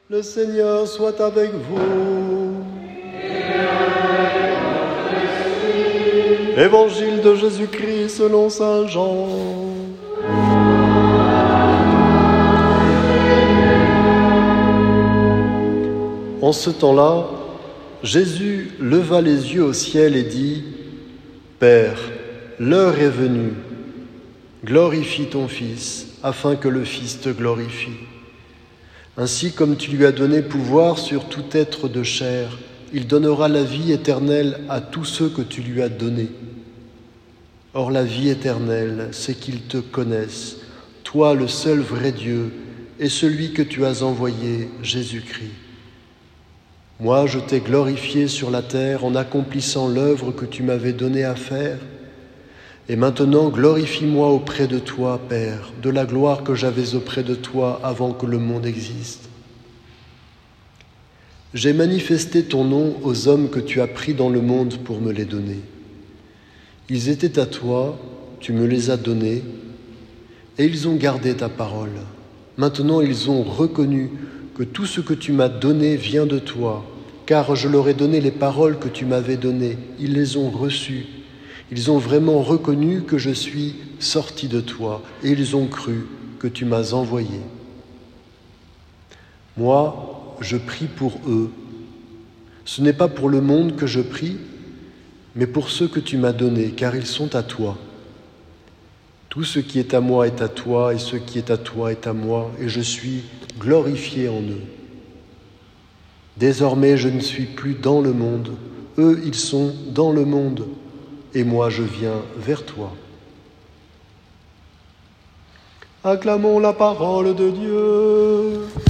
Le Seigneur soit avec vous. Évangile de Jésus-Christ selon saint Jean. En ce temps-là, Jésus leva les yeux au ciel et dit : Père, l'heure est venue. Glorifie ton Fils, afin que le Fils te glorifie. Ainsi comme tu lui as donné pouvoir sur tout être de chair, il donnera la vie éternelle à tous ceux que tu lui as donnés. Or la vie éternelle, c'est qu'ils te connaissent, toi le seul vrai Dieu, et celui que tu as envoyé, Jésus-Christ. Moi, je t'ai glorifié sur la terre en accomplissant l'œuvre que tu m'avais donnée à faire. Et maintenant, glorifie-moi auprès de toi, Père, de la gloire que j'avais auprès de toi avant que le monde existe. J'ai manifesté ton nom aux hommes que tu as pris dans le monde pour me les donner. Ils étaient à toi, tu me les as donnés, et ils ont gardé ta parole. Maintenant, ils ont reconnu que tout ce que tu m'as donné vient de toi, car je leur ai donné les paroles que tu m'avais données. Ils les ont reçues. Ils ont vraiment reconnu que je suis sorti de toi, et ils ont cru que tu m'as envoyé. Moi, je prie pour eux. Ce n'est pas pour le monde que je prie, mais pour ceux que tu m'as donnés, car ils sont à toi. Tout ce qui est à moi est à toi, et ce qui est à toi est à moi, et je suis glorifié en eux. Désormais, je ne suis plus dans le monde. Eux, ils sont dans le monde, et moi, je viens vers toi. Acclamons la parole de Dieu.